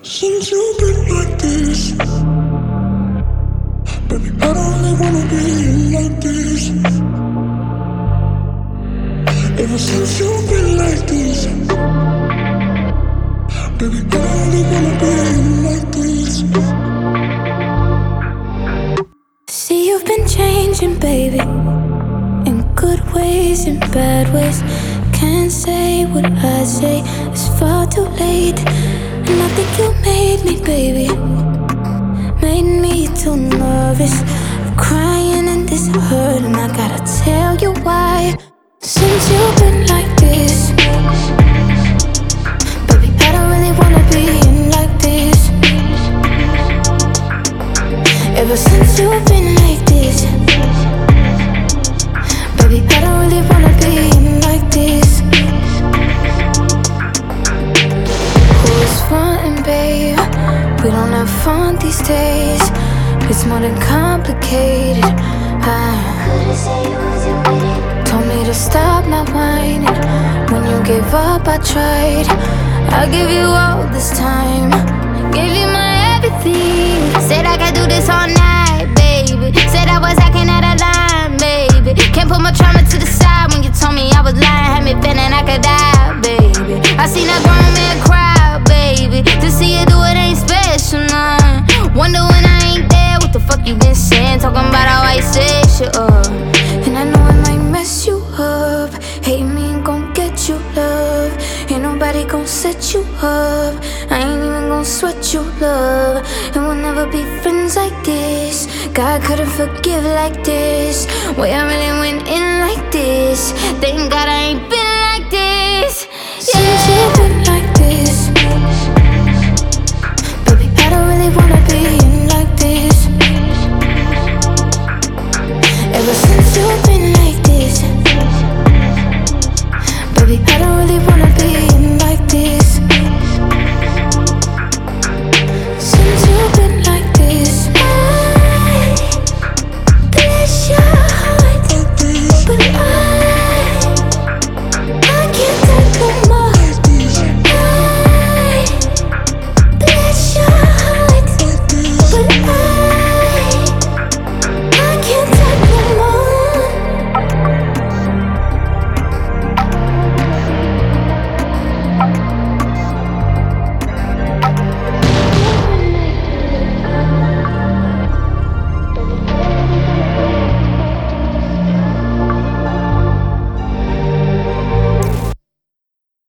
Since you've been like this, baby, I don't really wanna be like this. Ever since you've been like this, baby, I don't really wanna be like this. See, you've been changing, baby, in good ways and bad ways. Can't say what I say, it's far too late. And I think you made me, baby, made me too nervous. I'm crying in this hurt, and I gotta tell you why. Since you've been like this, baby, I don't really wanna be like this. Ever since you've been like this, baby, I don't really wanna be like this. Who's frontin', babe? We don't have fun these days. It's more than complicated. Told me to stop my whining. When you gave up, I tried. I give you all this time, gave you my everything. Said I could do this all night, baby. Said I was acting out of line, baby. Can't put my trauma to the side when you told me I was lying. Had me feeling I could die, baby. I seen a grown man cry, baby. To see you do it ain't special, nah. Wonder when I ain't there, what the fuck you been saying? Talking about how I set you up. And I know I might mess you up. Hate me ain't gon' get you love. Ain't nobody gon' set you up. I ain't even gon' sweat you, love. And we'll never be friends like this. God couldn't forgive like this. Way I really went in like this. Thank God I ain't been like this. Yeah. Since you've been like